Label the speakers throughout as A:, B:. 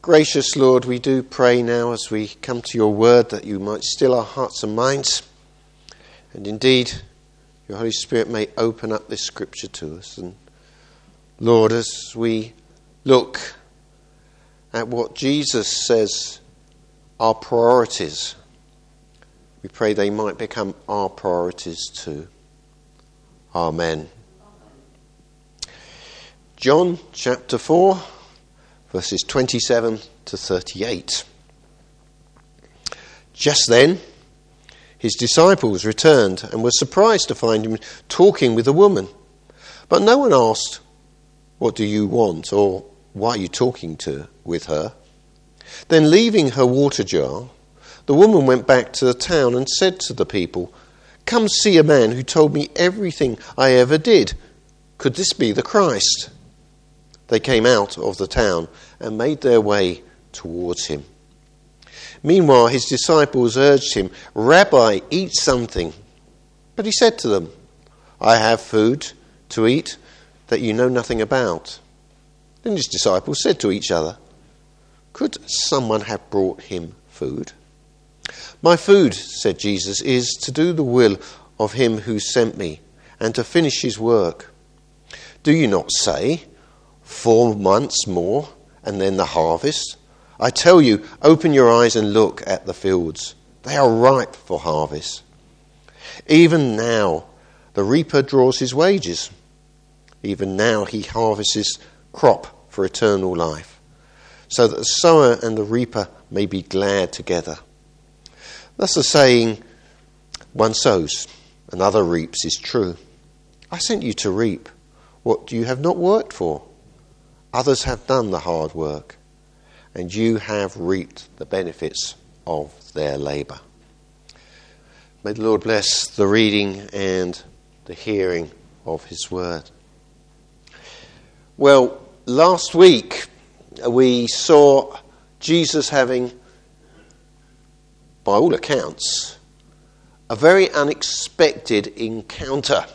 A: Gracious Lord, we do pray now as we come to your word that you might still our hearts and minds, and indeed your Holy Spirit may open up this scripture to us. And Lord, as we look at what Jesus says are priorities, we pray they might become our priorities too. Amen. John chapter 4, verses 27 to 38. Just then, his disciples returned and were surprised to find him talking with a woman. But no one asked, "What do you want?" or "Why are you talking with her?" Then leaving her water jar, the woman went back to the town and said to the people, "Come see a man who told me everything I ever did. Could this be the Christ?" They came out of the town and made their way towards him. Meanwhile, his disciples urged him, "Rabbi, eat something." But he said to them, "I have food to eat that you know nothing about." Then his disciples said to each other, "Could someone have brought him food?" "My food," said Jesus, "is to do the will of him who sent me and to finish his work. Do you not say, 4 months more and then the harvest? I tell you, open your eyes and look at the fields. They are ripe for harvest. Even now the reaper draws his wages. Even now he harvests his crop for eternal life, so that the sower and the reaper may be glad together. Thus the saying, 'One sows, another reaps,' is true. I sent you to reap what you have not worked for. Others have done the hard work, and you have reaped the benefits of their labour." May the Lord bless the reading and the hearing of his word. Well, last week we saw Jesus having, by all accounts, a very unexpected encounter.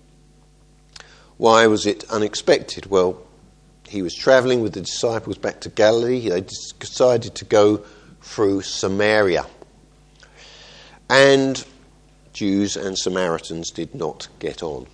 A: Why was it unexpected? Well, he was travelling with the disciples back to Galilee. They decided to go through Samaria. And Jews and Samaritans did not get on.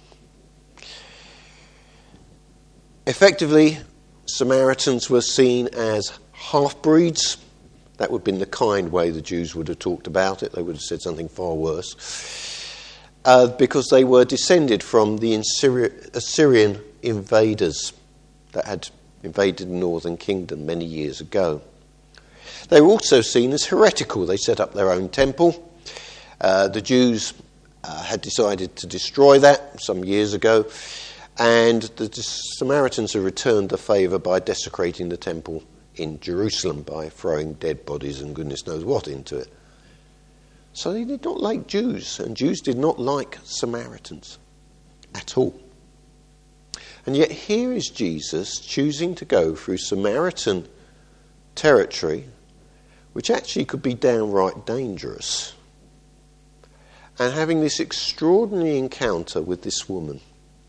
A: Effectively, Samaritans were seen as half-breeds. That would have been the kind way the Jews would have talked about it. They would have said something far worse. Because they were descended from the Assyrian invaders that had invaded the northern kingdom many years ago. They were also seen as heretical. They set up their own temple. The Jews had decided to destroy that some years ago, and the Samaritans have returned the favour by desecrating the temple in Jerusalem by throwing dead bodies and goodness knows what into it. So they did not like Jews, and Jews did not like Samaritans at all. And yet here is Jesus choosing to go through Samaritan territory, which actually could be downright dangerous, and having this extraordinary encounter with this woman.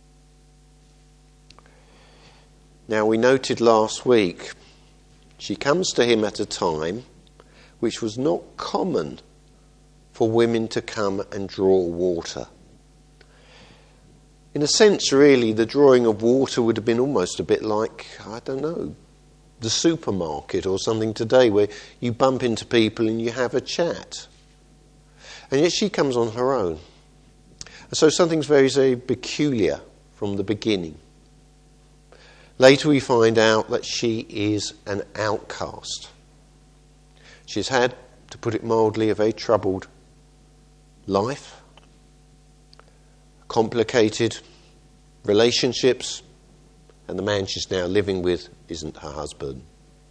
A: Now, we noted last week, she comes to him at a time which was not common for women to come and draw water. In a sense, really, the drawing of water would have been almost a bit like, I don't know, the supermarket or something today, where you bump into people and you have a chat. And yet she comes on her own. And so something's very, very peculiar from the beginning. Later we find out that she is an outcast. She's had, to put it mildly, a very troubled life. Complicated relationships, and the man she's now living with isn't her husband.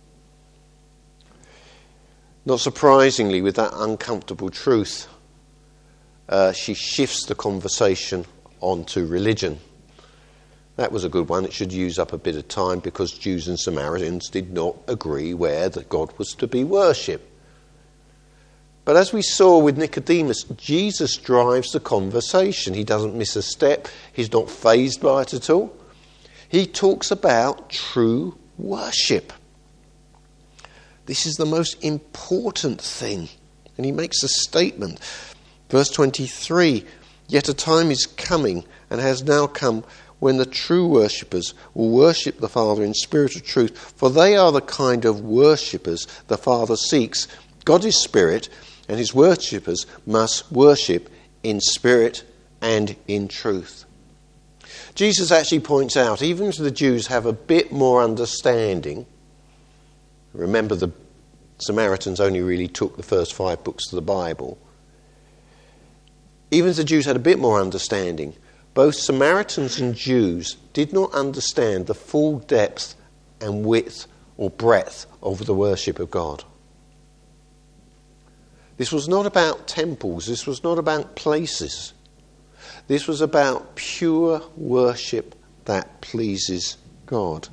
A: Not surprisingly, with that uncomfortable truth, she shifts the conversation onto religion. That was a good one. It should use up a bit of time because Jews and Samaritans did not agree where that God was to be worshipped. But as we saw with Nicodemus, Jesus drives the conversation. He doesn't miss a step. He's not fazed by it at all. He talks about true worship. This is the most important thing. And he makes a statement. Verse 23, yet a time is coming and has now come when the true worshippers will worship the Father in spirit and truth, for they are the kind of worshippers the Father seeks. God is spirit, and his worshippers must worship in spirit and in truth. Jesus actually points out, even if the Jews have a bit more understanding, remember the Samaritans only really took the first 5 books of the Bible, even if the Jews had a bit more understanding, both Samaritans and Jews did not understand the full depth and width or breadth of the worship of God. This was not about temples. This was not about places. This was about pure worship that pleases God.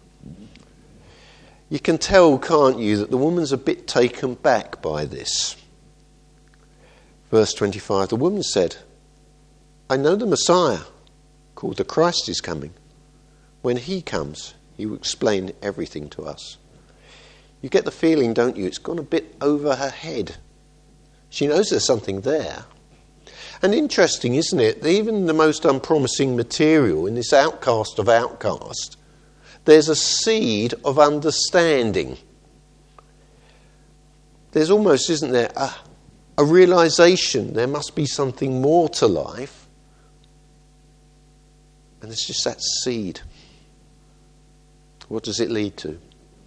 A: You can tell, can't you, that the woman's a bit taken back by this. Verse 25, the woman said, I know the Messiah, called the Christ, is coming. When he comes, he will explain everything to us. You get the feeling, don't you, it's gone a bit over her head. She knows there's something there. And interesting, isn't it, that even the most unpromising material in this outcast of outcast, there's a seed of understanding. There's almost, isn't there, a realization there must be something more to life. And it's just that seed. What does it lead to?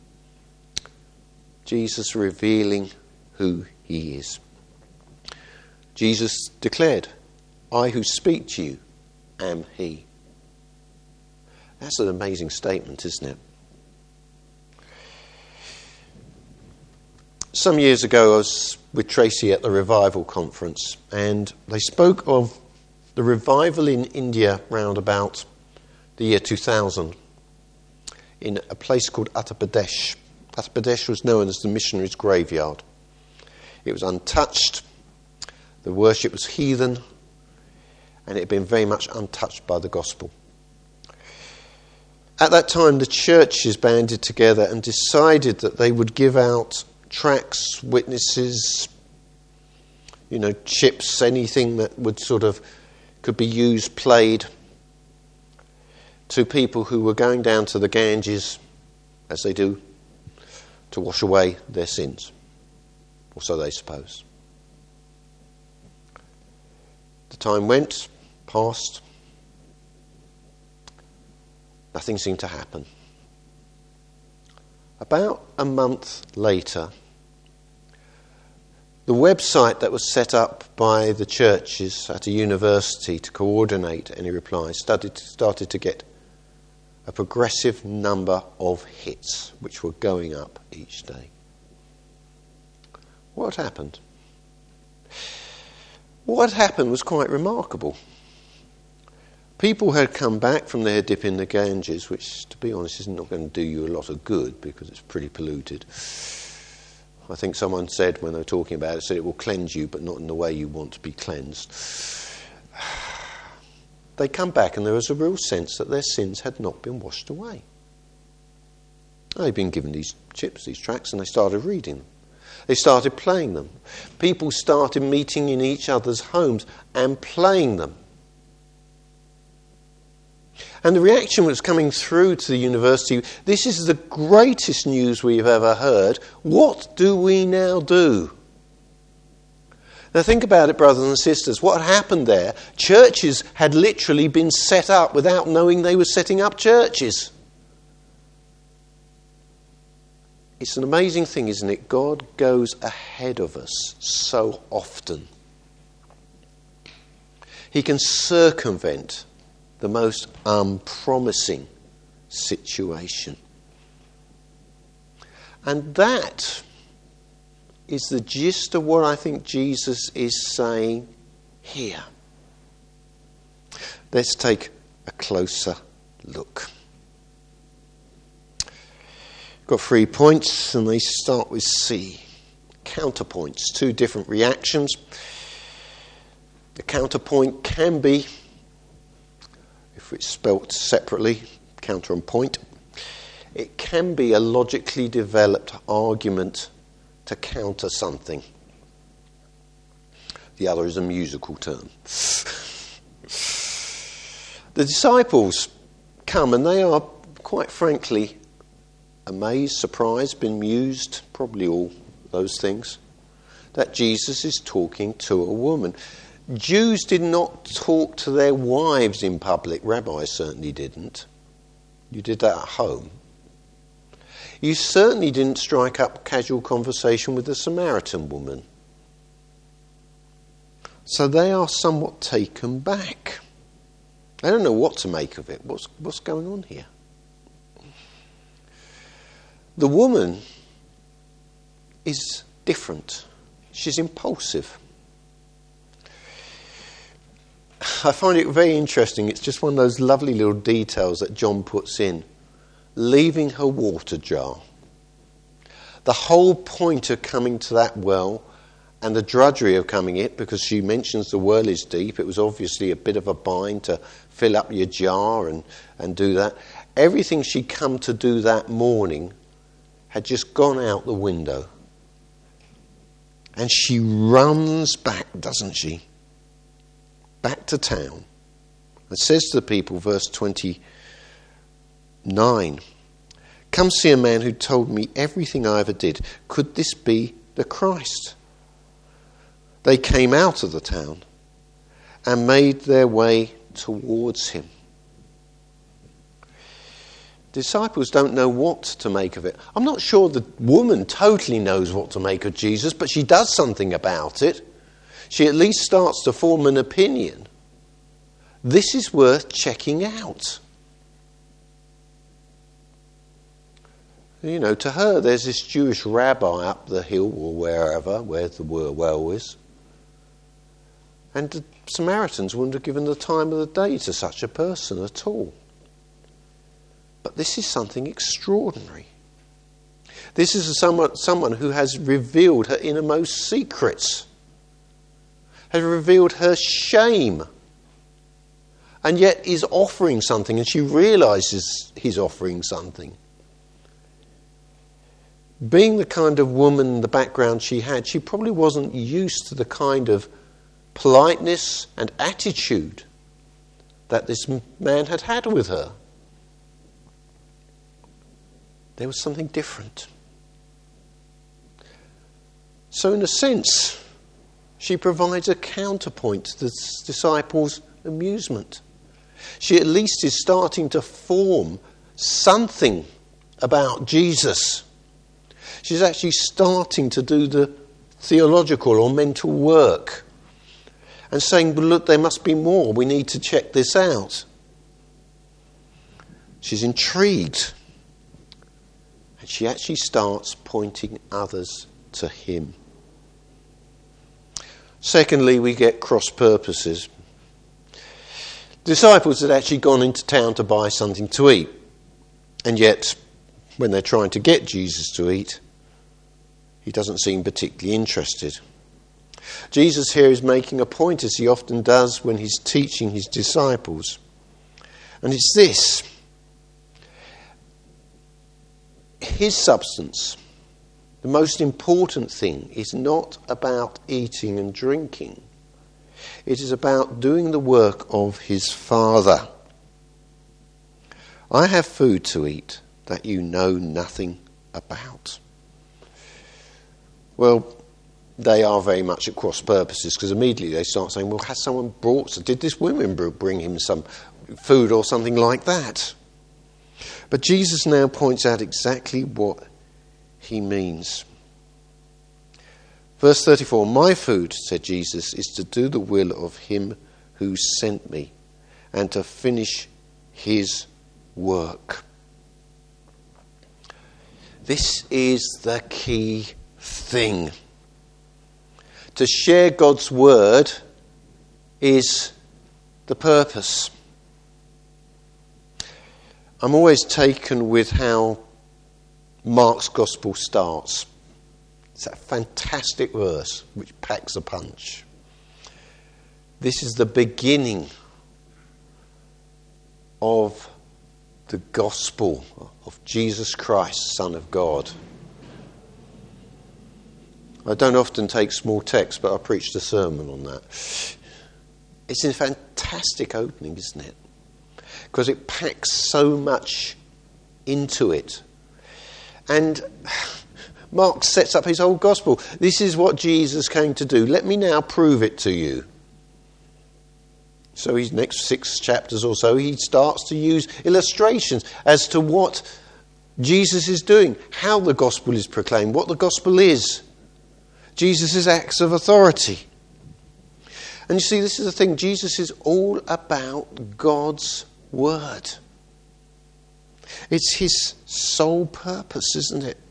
A: Jesus revealing who he is. Jesus declared, I who speak to you am he. That's an amazing statement, isn't it? Some years ago I was with Tracy at the Revival Conference, and they spoke of the revival in India round about the year 2000 in a place called Uttar Pradesh. Uttar Pradesh was known as the missionaries' graveyard. It was untouched, the worship was heathen, and it had been very much untouched by the gospel. At that time, the churches banded together and decided that they would give out tracts, witnesses, chips, anything that would could be used, played, to people who were going down to the Ganges, as they do, to wash away their sins. Or so they suppose. The time went, passed. Nothing seemed to happen. About a month later, the website that was set up by the churches at a university to coordinate any replies started to get a progressive number of hits, which were going up each day. What happened? What happened was quite remarkable. People had come back from their dip in the Ganges, which, to be honest, is not going to do you a lot of good because it's pretty polluted. I think someone said, when they were talking about it, said it will cleanse you, but not in the way you want to be cleansed. They come back and there was a real sense that their sins had not been washed away. They'd been given these chips, these tracts, and they started reading them. They started playing them. People started meeting in each other's homes and playing them. And the reaction was coming through to the university, this is the greatest news we've ever heard. What do we now do? Now think about it, brothers and sisters. What happened there? Churches had literally been set up without knowing they were setting up churches. It's an amazing thing, isn't it? God goes ahead of us so often. He can circumvent the most unpromising situation. And that is the gist of what I think Jesus is saying here. Let's take a closer look. Got 3 points, and they start with C. Counterpoints, 2 different reactions. The counterpoint can be, if it's spelt separately, counter and point. it can be a logically developed argument to counter something. The other is a musical term. The disciples come and they are, quite frankly, amazed, surprised, bemused, probably all those things, that Jesus is talking to a woman. Jews did not talk to their wives in public. Rabbis certainly didn't. You did that at home. You certainly didn't strike up casual conversation with the Samaritan woman. So they are somewhat taken back. They don't know what to make of it. What's going on here? The woman is different. She's impulsive. I find it very interesting. It's just one of those lovely little details that John puts in. Leaving her water jar. The whole point of coming to that well and the drudgery of coming it, because she mentions the well is deep, it was obviously a bit of a bind to fill up your jar and do that. Everything she'd come to do that morning had just gone out the window. And she runs back, doesn't she? Back to town. And says to the people, verse 29, "Come see a man who told me everything I ever did. Could this be the Christ?" They came out of the town and made their way towards him. Disciples don't know what to make of it. I'm not sure the woman totally knows what to make of Jesus, but she does something about it. She at least starts to form an opinion. This is worth checking out. You know, to her, there's this Jewish rabbi up the hill or wherever, where the well is. And the Samaritans wouldn't have given the time of the day to such a person at all. But this is something extraordinary. This is someone who has revealed her innermost secrets, has revealed her shame, and yet is offering something, and she realises he's offering something. Being the kind of woman, the background she had, she probably wasn't used to the kind of politeness and attitude that this man had with her. There was something different. So in a sense, she provides a counterpoint to the disciples' amusement. She at least is starting to form something about Jesus. She's actually starting to do the theological or mental work and saying, well, look, there must be more. We need to check this out. She's intrigued. And she actually starts pointing others to him. Secondly, we get cross purposes. Disciples had actually gone into town to buy something to eat. And yet, when they're trying to get Jesus to eat, he doesn't seem particularly interested. Jesus here is making a point, as he often does when he's teaching his disciples. And it's this. His substance, the most important thing, is not about eating and drinking. It is about doing the work of his Father. I have food to eat that you know nothing about. Well, they are very much at cross purposes, because immediately they start saying, well, has someone did this woman bring him some food or something like that? But Jesus now points out exactly what he means. Verse 34, my food, said Jesus, is to do the will of him who sent me and to finish his work. This is the key thing. To share God's word is the purpose. I'm always taken with how Mark's Gospel starts. It's a fantastic verse which packs a punch. This is the beginning of the gospel of Jesus Christ, Son of God. I don't often take small text, but I preached a sermon on that. It's a fantastic opening, isn't it? Because it packs so much into it. And Mark sets up his whole gospel. This is what Jesus came to do. Let me now prove it to you. So his next 6 chapters or so, he starts to use illustrations as to what Jesus is doing, how the gospel is proclaimed, what the gospel is. Jesus' acts of authority. And you see, this is the thing. Jesus is all about God's word. It's his sole purpose, isn't it?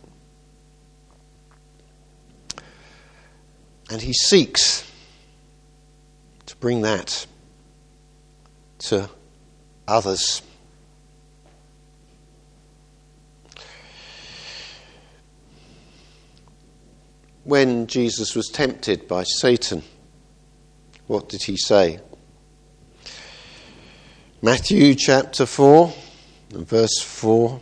A: And he seeks to bring that to others. When Jesus was tempted by Satan, what did he say? Matthew chapter 4 and verse 4.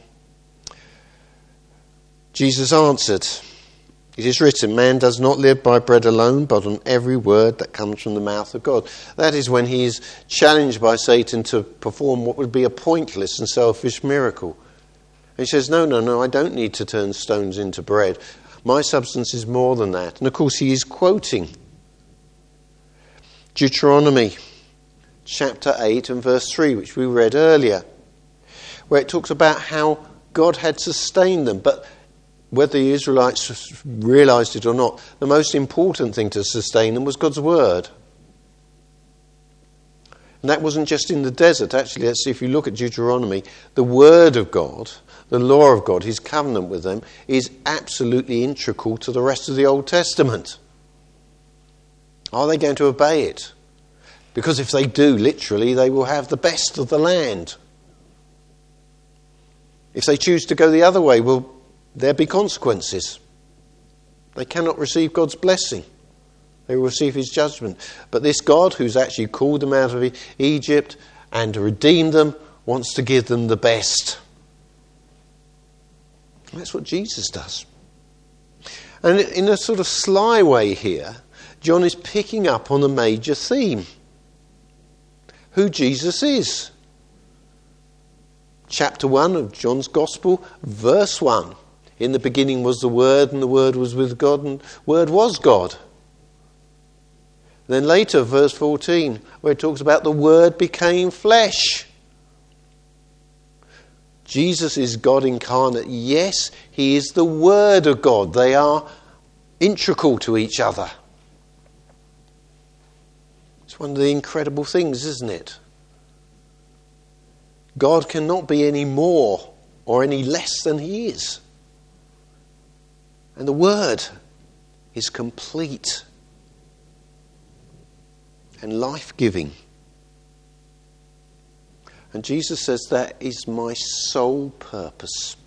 A: Jesus answered, "It is written, man does not live by bread alone, but on every word that comes from the mouth of God." That is when he is challenged by Satan to perform what would be a pointless and selfish miracle. And he says, no, I don't need to turn stones into bread. My substance is more than that. And of course he is quoting Deuteronomy chapter 8 and verse 3, which we read earlier, where it talks about how God had sustained them. But whether the Israelites realised it or not, the most important thing to sustain them was God's word. And that wasn't just in the desert. Actually, if you look at Deuteronomy, the word of God, the law of God, his covenant with them, is absolutely integral to the rest of the Old Testament. Are they going to obey it? Because if they do, literally, they will have the best of the land. If they choose to go the other way, will there be consequences? They cannot receive God's blessing. They will receive his judgment. But this God, who's actually called them out of Egypt and redeemed them, wants to give them the best. That's what Jesus does. And in a sort of sly way here, John is picking up on a major theme. Who Jesus is. Chapter 1 of John's Gospel, verse 1. In the beginning was the Word, and the Word was with God, and the Word was God. Then later, verse 14, where it talks about the Word became flesh. Jesus is God incarnate. Yes, he is the Word of God. They are integral to each other. It's one of the incredible things, isn't it? God cannot be any more or any less than he is. And the Word is complete and life-giving. And Jesus says, that is my sole purpose.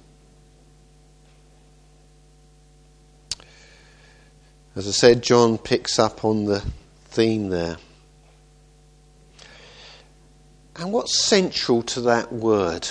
A: As I said, John picks up on the theme there. And what's central to that word?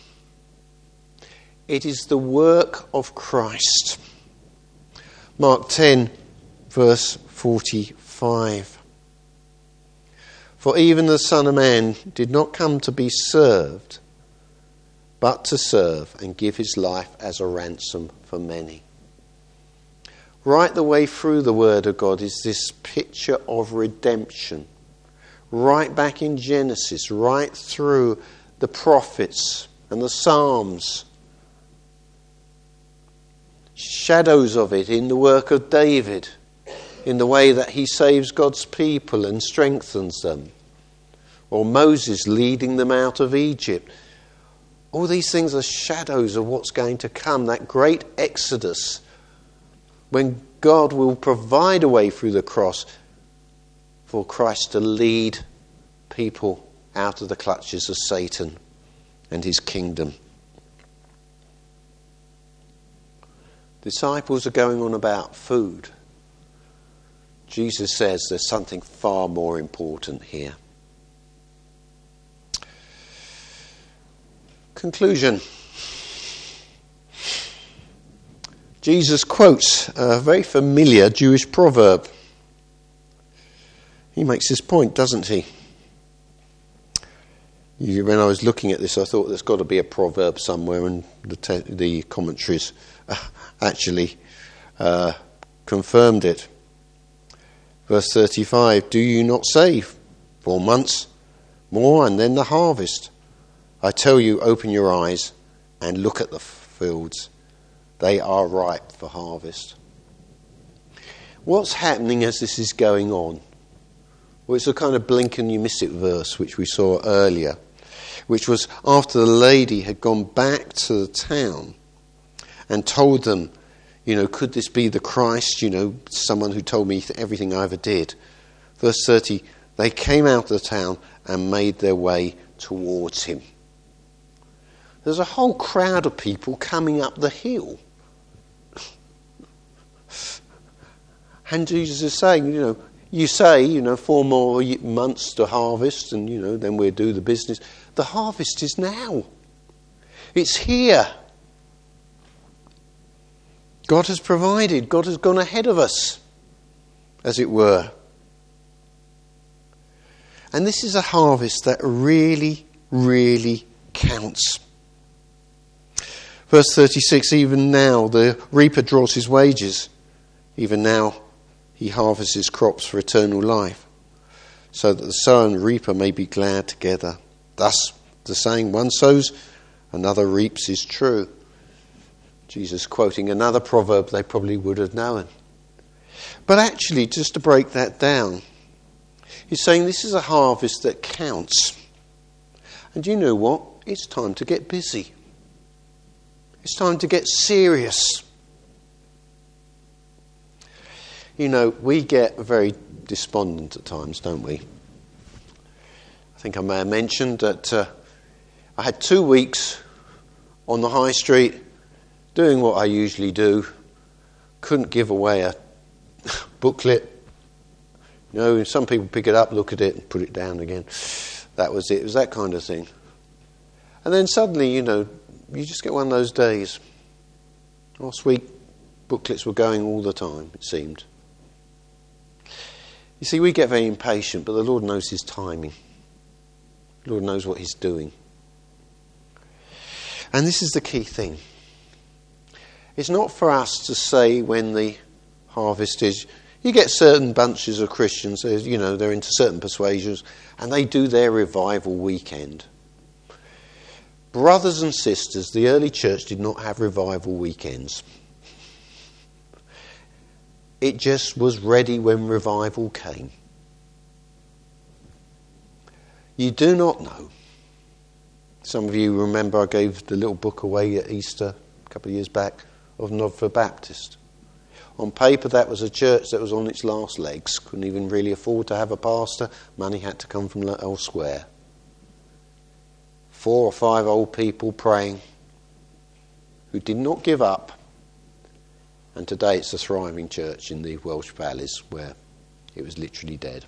A: It is the work of Christ. Mark 10, verse 45. For even the Son of Man did not come to be served, but to serve and give his life as a ransom for many. Right the way through the Word of God is this picture of redemption. Right back in Genesis, right through the prophets and the Psalms. Shadows of it in the work of David, in the way that he saves God's people and strengthens them. Or Moses leading them out of Egypt. All these things are shadows of what's going to come, that great exodus, when God will provide a way through the cross for Christ to lead people out of the clutches of Satan and his kingdom. Disciples are going on about food. Jesus says there's something far more important here. Conclusion. Jesus quotes a very familiar Jewish proverb. He makes this point, doesn't he? When I was looking at this, I thought there's got to be a proverb somewhere, and the commentaries actually confirmed it. Verse 35, do you not say 4 months more and then the harvest? I tell you, open your eyes and look at the fields. They are ripe for harvest. What's happening as this is going on? Well, it's a kind of blink and you miss it verse which we saw earlier, which was after the lady had gone back to the town and told them, could this be the Christ, someone who told me everything I ever did. Verse 30, they came out of the town and made their way towards him. There's a whole crowd of people coming up the hill. And Jesus is saying, you say, 4 more months to harvest and, then we'll do the business. The harvest is now. It's here. God has provided. God has gone ahead of us, as it were. And this is a harvest that really, really counts. Verse 36, even now the reaper draws his wages. Even now he harvests his crops for eternal life, so that the sower and reaper may be glad together. Thus, the saying, one sows, another reaps, is true. Jesus quoting another proverb they probably would have known. But actually, just to break that down, he's saying this is a harvest that counts. And you know what? It's time to get busy. It's time to get serious. We get very despondent at times, don't we? I think I may have mentioned that I had 2 weeks on the high street doing what I usually do. Couldn't give away a booklet. Some people pick it up, look at it and put it down again. That was it. It was that kind of thing. And then suddenly, you just get one of those days. Last week, booklets were going all the time, it seemed. You see, we get very impatient, but the Lord knows his timing. The Lord knows what he's doing. And this is the key thing. It's not for us to say when the harvest is. You get certain bunches of Christians, they're into certain persuasions, and they do their revival weekend. Brothers and sisters, the early church did not have revival weekends. It just was ready when revival came. You do not know. Some of you remember I gave the little book away at Easter a couple of years back of Nodford Baptist. On paper that was a church that was on its last legs. Couldn't even really afford to have a pastor. Money had to come from elsewhere. 4 or 5 old people praying who did not give up. And today it's a thriving church in the Welsh valleys where it was literally dead.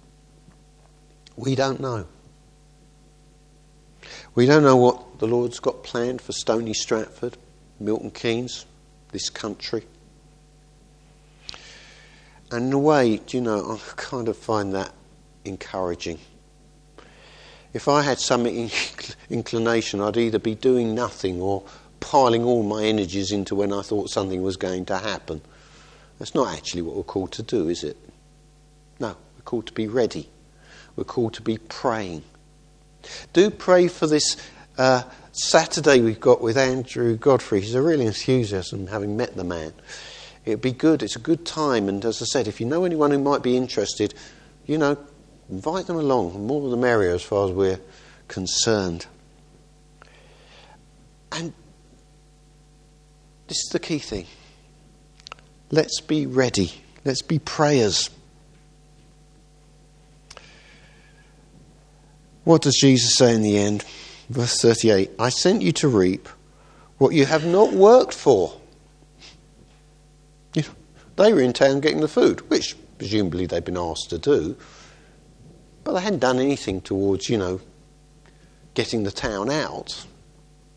A: We don't know. We don't know what the Lord's got planned for Stony Stratford, Milton Keynes, this country. And in a way, I kind of find that encouraging. If I had some inclination, I'd either be doing nothing or piling all my energies into when I thought something was going to happen. That's not actually what we're called to do, is it? No, we're called to be ready. We're called to be praying. Do pray for this Saturday we've got with Andrew Godfrey. He's a real enthusiasm, having met the man. It'd be good. It's a good time. And as I said, if you know anyone who might be interested, invite them along. The more the merrier as far as we're concerned. And this is the key thing. Let's be ready. Let's be prayers. What does Jesus say in the end? Verse 38, I sent you to reap what you have not worked for. They were in town getting the food, which presumably they'd been asked to do. But they hadn't done anything towards, getting the town out.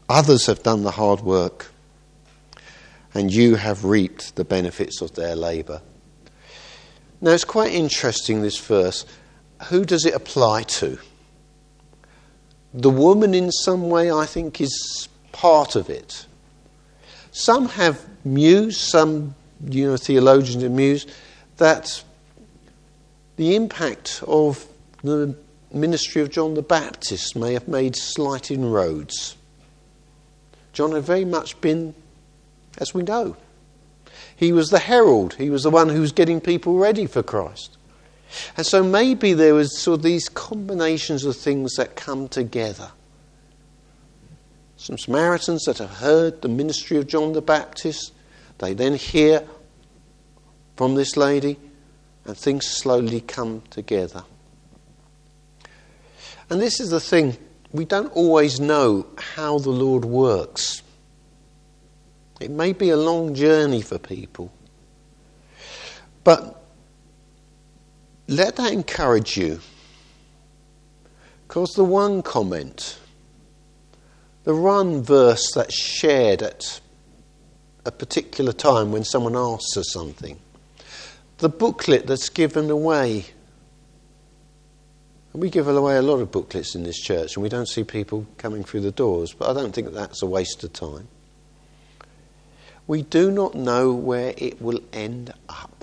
A: Others have done the hard work, and you have reaped the benefits of their labour. Now, it's quite interesting, this verse. Who does it apply to? The woman, in some way, I think, is part of it. Some have mused, some theologians have mused, that the impact of the ministry of John the Baptist may have made slight inroads. John had very much been, as we know, he was the herald. He was the one who was getting people ready for Christ. And so maybe there was sort of these combinations of things that come together. Some Samaritans that have heard the ministry of John the Baptist, they then hear from this lady, and things slowly come together. And this is the thing, we don't always know how the Lord works. It may be a long journey for people. But let that encourage you. Because the one comment, the one verse that's shared at a particular time when someone asks us something, the booklet that's given away. And we give away a lot of booklets in this church, and we don't see people coming through the doors, but I don't think that's a waste of time. We do not know where it will end up.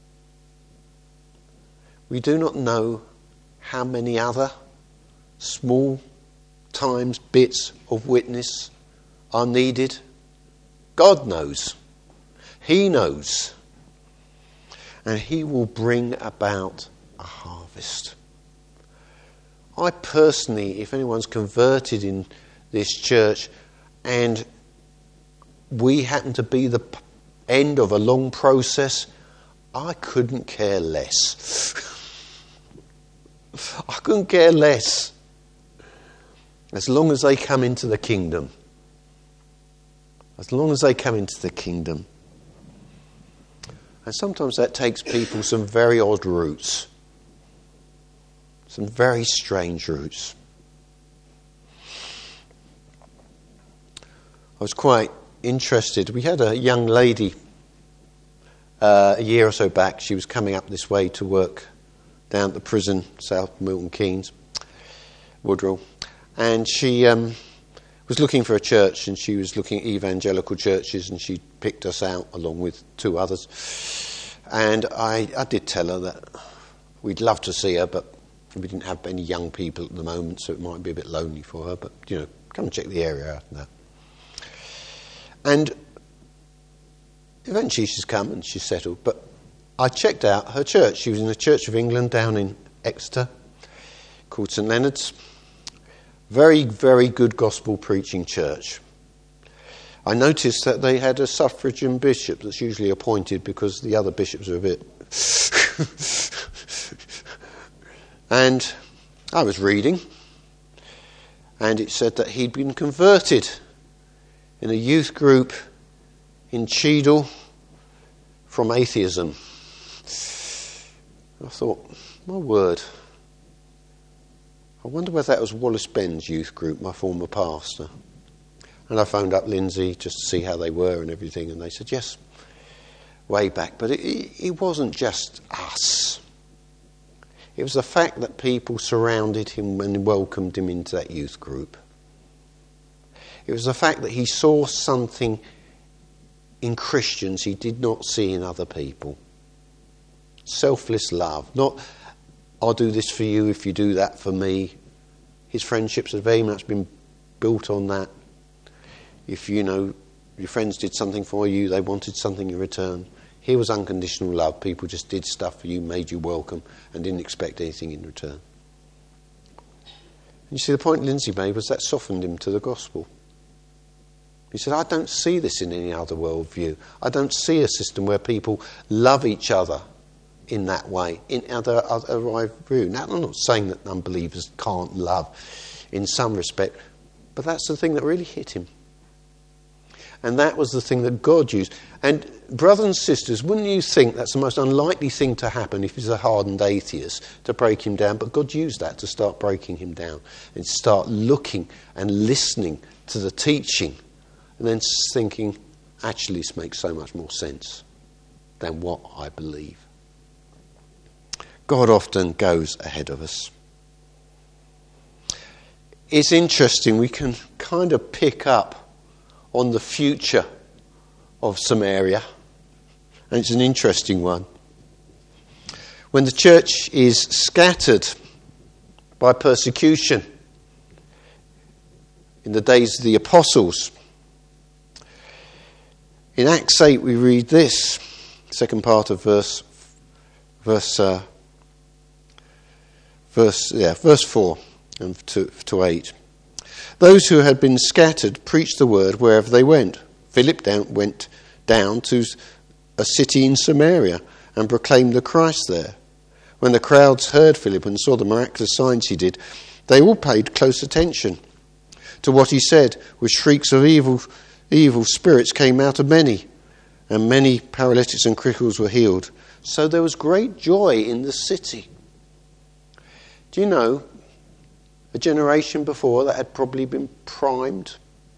A: We do not know how many other small times, bits of witness are needed. God knows. He knows. And He will bring about a harvest. I personally, if anyone's converted in this church and we happen to be the end of a long process, I couldn't care less. I couldn't care less. As long as they come into the kingdom. As long as they come into the kingdom. And sometimes that takes people some very odd routes. Some very strange routes. I was quite interested. We had a young lady a year or so back. She was coming up this way to work down at the prison, South Milton Keynes, Woodrow. And she was looking for a church, and she was looking at evangelical churches, and she picked us out along with two others. And I did tell her that we'd love to see her, but we didn't have any young people at the moment, so it might be a bit lonely for her. But, come and check the area out now. And eventually she's come and she's settled. But I checked out her church. She was in the Church of England down in Exeter, called St Leonard's. Very, very good gospel preaching church. I noticed that they had a suffragan bishop that's usually appointed because the other bishops are a bit... And I was reading, and it said that he'd been converted in a youth group in Cheadle from atheism. I thought, my word, I wonder whether that was Wallace Ben's youth group, my former pastor. And I phoned up Lindsay just to see how they were and everything, and they said, yes, way back. But it wasn't just us. It was the fact that people surrounded him and welcomed him into that youth group. It was the fact that he saw something in Christians he did not see in other people. Selfless love. Not, I'll do this for you if you do that for me. His friendships have very much been built on that. If your friends did something for you, they wanted something in return. Here was unconditional love. People just did stuff for you, made you welcome, and didn't expect anything in return. And you see, the point Lindsay made was that softened him to the gospel. He said, I don't see this in any other worldview. I don't see a system where people love each other in that way, in other view. Now, I'm not saying that unbelievers can't love in some respect, but that's the thing that really hit him. And that was the thing that God used. And brothers and sisters, wouldn't you think that's the most unlikely thing to happen if he's a hardened atheist, to break him down? But God used that to start breaking him down and start looking and listening to the teaching, and then thinking, actually this makes so much more sense than what I believe. God often goes ahead of us. It's interesting, we can kind of pick up on the future of Samaria, and it's an interesting one. When the church is scattered by persecution in the days of the apostles, in Acts 8 we read this, second part of verse 4 and to 8. Those who had been scattered preached the word wherever they went. Philip went down to a city in Samaria and proclaimed the Christ there. When the crowds heard Philip and saw the miraculous signs he did, they all paid close attention to what he said. With shrieks of evil spirits came out of many, and many paralytics and cripples were healed. So there was great joy in the city. Do you know, a generation before that had probably been primed,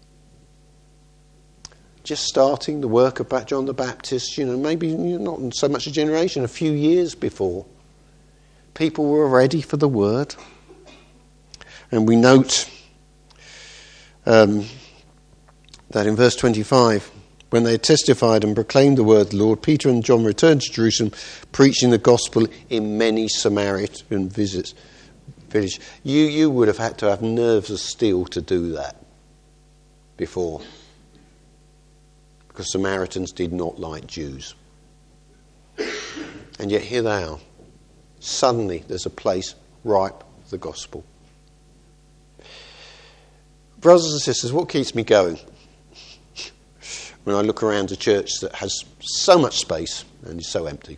A: just starting the work of John the Baptist, maybe not so much a generation, a few years before. People were ready for the word. And we note that in verse 25, when they had testified and proclaimed the word of the Lord, Peter and John returned to Jerusalem, preaching the gospel in many Samaritan village. You would have had to have nerves of steel to do that before, because Samaritans did not like Jews. And yet here they are. Suddenly there's a place ripe for the gospel. Brothers and sisters, what keeps me going when I look around a church that has so much space and is so empty?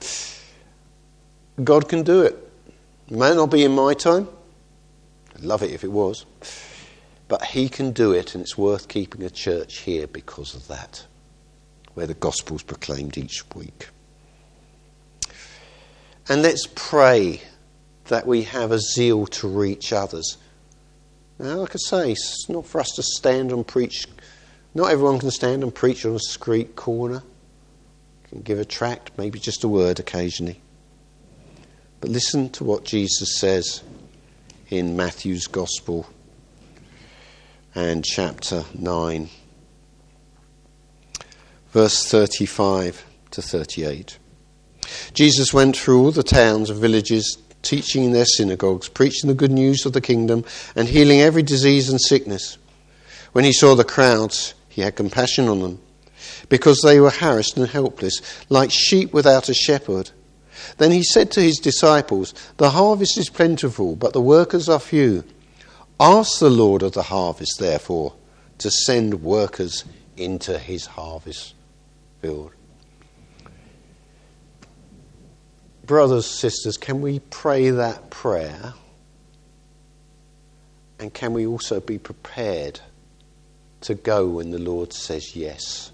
A: God can do it. It may not be in my time. I'd love it if it was. But he can do it, and it's worth keeping a church here because of that, where the gospel's proclaimed each week. And let's pray that we have a zeal to reach others. Now, like I say, it's not for us to stand and preach. Not everyone can stand and preach on a street corner. Can give a tract, maybe just a word occasionally. But listen to what Jesus says in Matthew's Gospel and chapter 9, verse 35 to 38. Jesus went through all the towns and villages, teaching in their synagogues, preaching the good news of the kingdom, and healing every disease and sickness. When he saw the crowds, he had compassion on them, because they were harassed and helpless, like sheep without a shepherd. Then he said to his disciples, "The harvest is plentiful, but the workers are few. Ask the Lord of the harvest, therefore, to send workers into his harvest field." Brothers, sisters, can we pray that prayer? And can we also be prepared to go when the Lord says yes?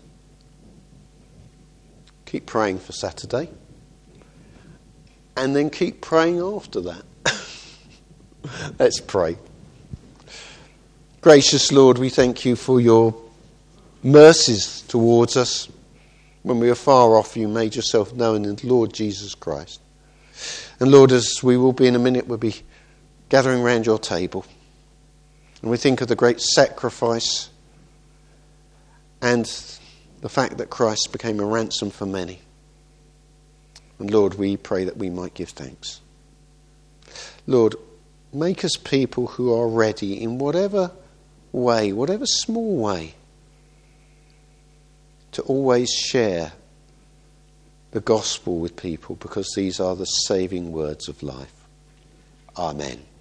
A: Keep praying for Saturday. And then keep praying after that. Let's pray. Gracious Lord, we thank you for your mercies towards us. When we are far off, you made yourself known in the Lord Jesus Christ. And Lord, as we will be in a minute, we'll be gathering around your table. And we think of the great sacrifice and the fact that Christ became a ransom for many. And Lord, we pray that we might give thanks. Lord, make us people who are ready in whatever way, whatever small way, to always share the gospel with people, because these are the saving words of life. Amen.